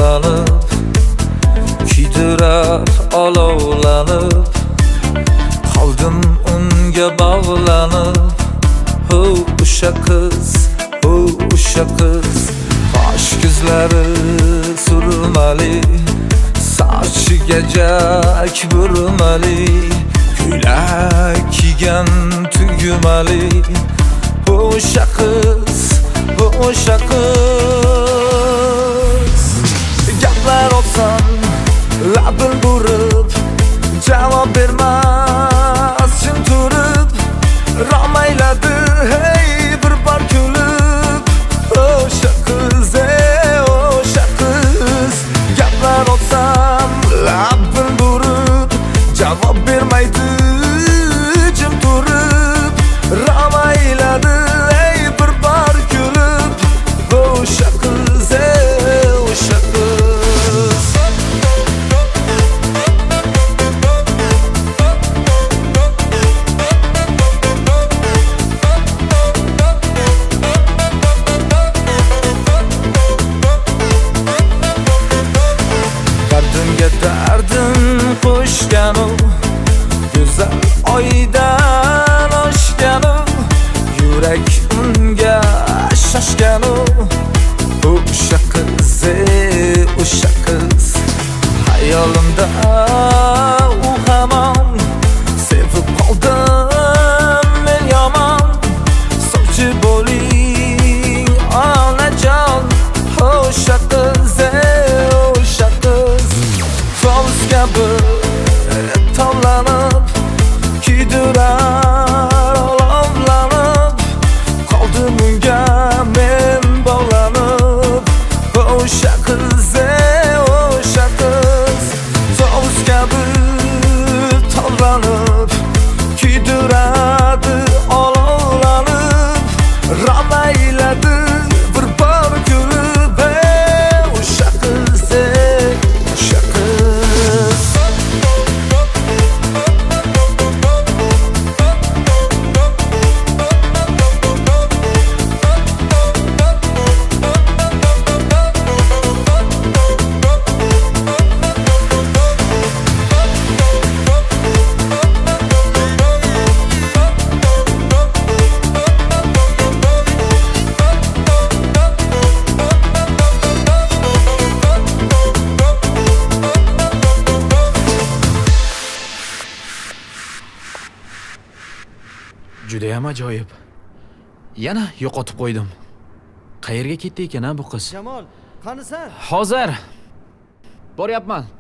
olovlanib, kuydirar olovlanib, qoldim unga bog'lanib. O'sha qiz, o'sha qiz, qosh ko'zlari surmali, sochiga jak burmali, ko'ylak kiygan tugmali. O'sha qiz, o'sha qiz. Gaplar olsam labin burib, javob bermas jim turib, romayladi hey bir bor kulib. O'sha qiz, o'sha qiz. Gaplar olsam labin burib, javob bermaydi jim turib, romayladi hey bir bor kulib. O'sha qiz, o'sha qiz. Dardimga dardim qo'shgan u, go'zal oydan oshgan u, yurak unga shoshgan u. O'sha qiz, o'sha qiz. Hayolimda u hamon, sevib qoldim men yomon. Sovchi bo'ling onajon. O'sha qiz, o'sha qiz. Tovus kabi tovlanib, kuydirar olovlanib, qoldim unga men bog'lanib. O'sha qiz, o'sha qiz. Tovus kabi tovlanib, kuydiradi olovlanib, romayladi bir bor kulib. O'sha qiz, o'sha qiz. Judayam ajoyib. Yana yo'qotib qo'ydim. Qayerga ketdi ekan bu qiz? Jamol, qanisan? Hozir boryapman.